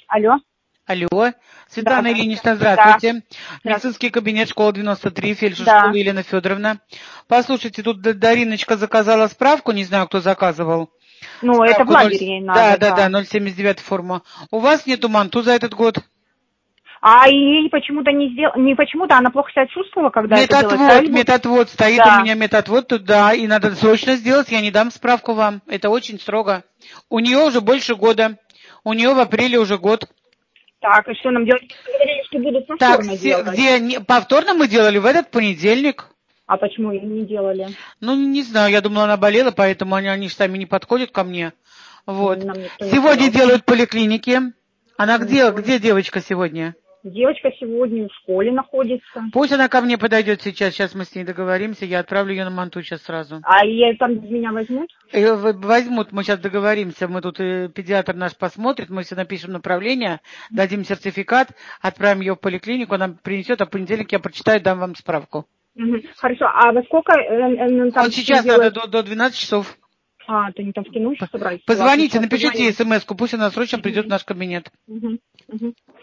Алло. Алло. Светлана Да, Ильинична, здравствуйте. Да. Медицинский кабинет, школа 93, фельдшер Да. школы Елена Федоровна. Послушайте, тут Дариночка заказала справку, не знаю, кто заказывал. Ну, это в лагере ей надо, Да, 079 форма. У вас нету манту за этот год? А ей почему-то не почему-то, она плохо себя чувствовала, когда это делать, правильно? Методвод стоит, Да. у меня методвод туда, и надо срочно сделать, я не дам справку вам. Это очень строго. У нее уже больше года. У нее в апреле уже год. Так, и что нам делать? Вы говорили, что будут повторно делать. Повторно мы делали в этот понедельник. А почему ее не делали? Ну, не знаю, я думала, она болела, поэтому они же сами не подходят ко мне. Вот. Нам никто не Сегодня сказал. делают в поликлинике. Она Не где девочка сегодня? Девочка сегодня в школе находится. Пусть она ко мне подойдет сейчас мы с ней договоримся, я отправлю ее на манту сейчас сразу. А ее там меня возьмут? Возьмут, мы сейчас договоримся, мы тут педиатр наш посмотрит, мы все напишем направление, дадим сертификат, отправим ее в поликлинику, она принесет, а в понедельник я прочитаю, дам вам справку. Хорошо, а во сколько там Вот сейчас надо до 12 часов. А, то они там в кино еще собрались? Позвоните, напишите смс-ку, пусть она срочно придет в наш кабинет.